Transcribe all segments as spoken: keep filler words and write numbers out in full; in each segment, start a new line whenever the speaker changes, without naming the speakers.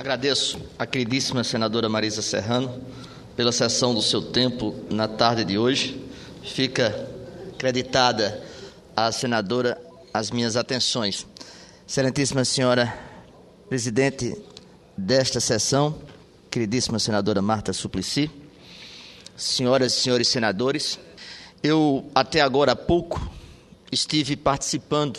Agradeço à queridíssima senadora Marisa Serrano pela cessão do seu tempo na tarde de hoje. Fica creditada à senadora as minhas atenções. Excelentíssima senhora presidente desta sessão, queridíssima senadora Marta Suplicy, senhoras e senhores senadores, eu até agora há pouco estive participando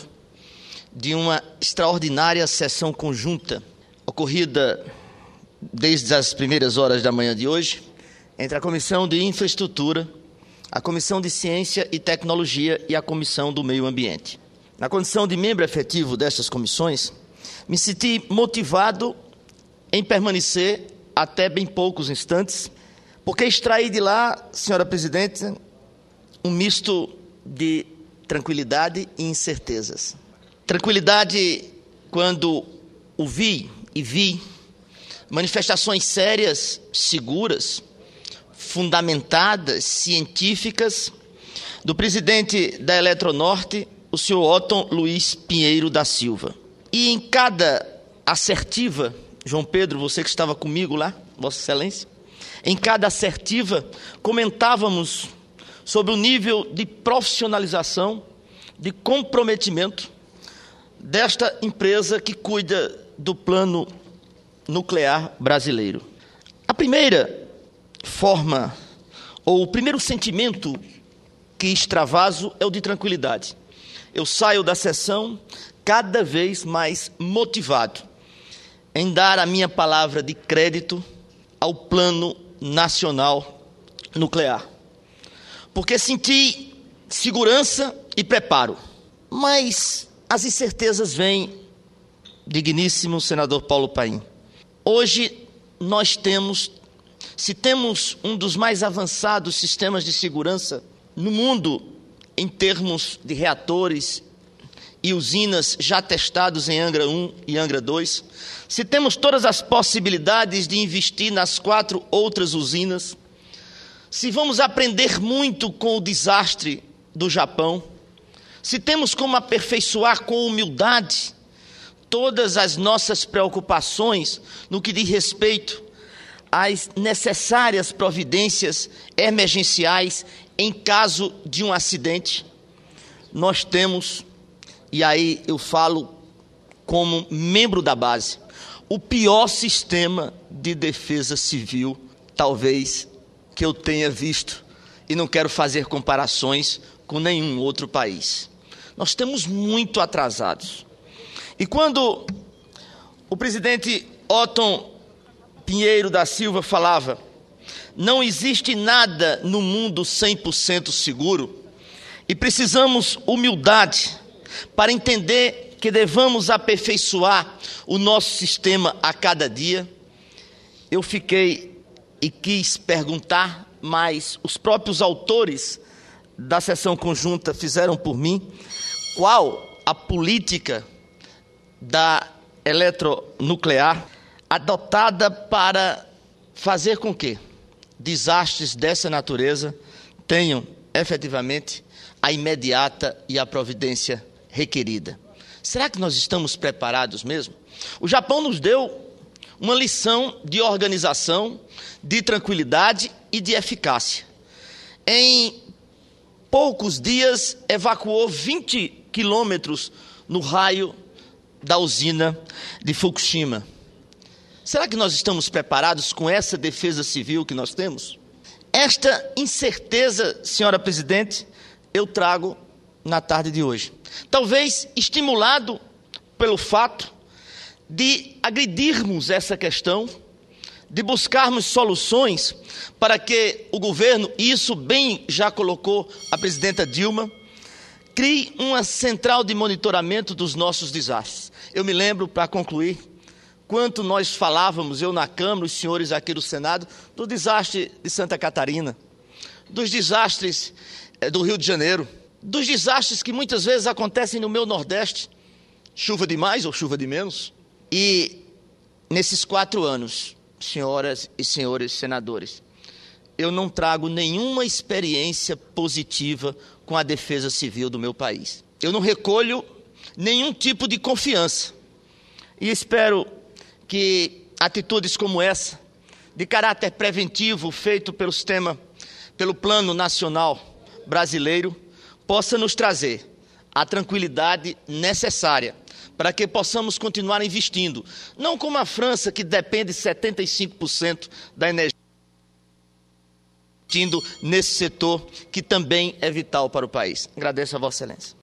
de uma extraordinária sessão conjunta ocorrida desde as primeiras horas da manhã de hoje entre a Comissão de Infraestrutura, a Comissão de Ciência e Tecnologia e a Comissão do Meio Ambiente. Na condição de membro efetivo destas comissões, me senti motivado em permanecer até bem poucos instantes, porque extraí de lá, senhora presidente, um misto de tranquilidade e incertezas. Tranquilidade quando ouvi e vi manifestações sérias, seguras, fundamentadas, científicas, do presidente da Eletronorte, o senhor Otton Luiz Pinheiro da Silva. E em cada assertiva, João Pedro, você que estava comigo lá, Vossa Excelência, em cada assertiva comentávamos sobre o nível de profissionalização, de comprometimento desta empresa que cuida do plano nuclear brasileiro. A primeira forma, ou o primeiro sentimento que extravaso é o de tranquilidade. Eu saio da sessão cada vez mais motivado em dar a minha palavra de crédito ao Plano Nacional Nuclear, porque senti segurança e preparo, mas as incertezas vêm, digníssimo senador Paulo Paim. Hoje nós temos, se temos um dos mais avançados sistemas de segurança no mundo em termos de reatores e usinas já testados em Angra um e Angra dois, se temos todas as possibilidades de investir nas quatro outras usinas, se vamos aprender muito com o desastre do Japão, se temos como aperfeiçoar com humildade todas as nossas preocupações no que diz respeito às necessárias providências emergenciais em caso de um acidente, nós temos, e aí eu falo como membro da base, o pior sistema de defesa civil, talvez, que eu tenha visto, e não quero fazer comparações com nenhum outro país. Nós estamos muito atrasados. E quando o presidente Otton Pinheiro da Silva falava, não existe nada no mundo cem por cento seguro, e precisamos humildade para entender que devamos aperfeiçoar o nosso sistema a cada dia, eu fiquei e quis perguntar, mas os próprios autores da sessão conjunta fizeram por mim, qual a política da eletronuclear adotada para fazer com que desastres dessa natureza tenham efetivamente a imediata e a providência requerida. Será que nós estamos preparados mesmo? O Japão nos deu uma lição de organização, de tranquilidade e de eficácia. Em poucos dias evacuou vinte quilômetros no raio da usina de Fukushima. Será que nós estamos preparados com essa defesa civil que nós temos? Esta incerteza, senhora presidente, eu trago na tarde de hoje. Talvez estimulado pelo fato de agredirmos essa questão, de buscarmos soluções para que o governo, e isso bem já colocou a presidenta Dilma, crie uma central de monitoramento dos nossos desastres. Eu me lembro, para concluir, quanto nós falávamos, eu na Câmara, os senhores aqui do Senado, do desastre de Santa Catarina, dos desastres eh, do Rio de Janeiro, dos desastres que muitas vezes acontecem no meu Nordeste, chuva de mais ou chuva de menos. E nesses quatro anos, senhoras e senhores senadores, eu não trago nenhuma experiência positiva com a defesa civil do meu país. Eu não recolho nenhum tipo de confiança. E espero que atitudes como essa, de caráter preventivo, feito pelo sistema, pelo Plano Nacional Brasileiro, possa nos trazer a tranquilidade necessária para que possamos continuar investindo, não como a França, que depende de setenta e cinco por cento da energia, investindo nesse setor que também é vital para o país. Agradeço a Vossa Excelência.